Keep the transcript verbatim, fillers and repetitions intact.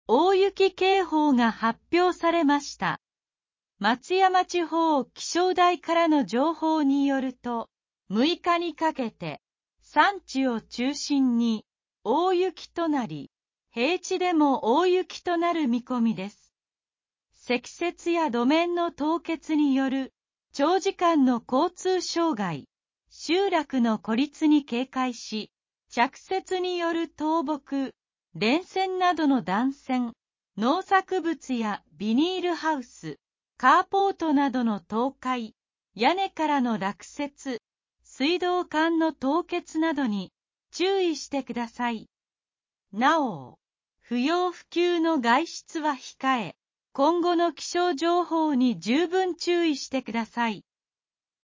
大雪警報が発表されました。松山地方気象台からの情報によると、むいかにかけて山地を中心に大雪となり、平地でも大雪となる見込みです。積雪や路面の凍結による長時間の交通障害、集落の孤立に警戒し、着雪による倒木、電線などの断線、農作物やビニールハウス、カーポートなどの倒壊、屋根からの落雪、水道管の凍結などに注意してください。なお、不要不急の外出は控え、今後の気象情報に十分注意してください。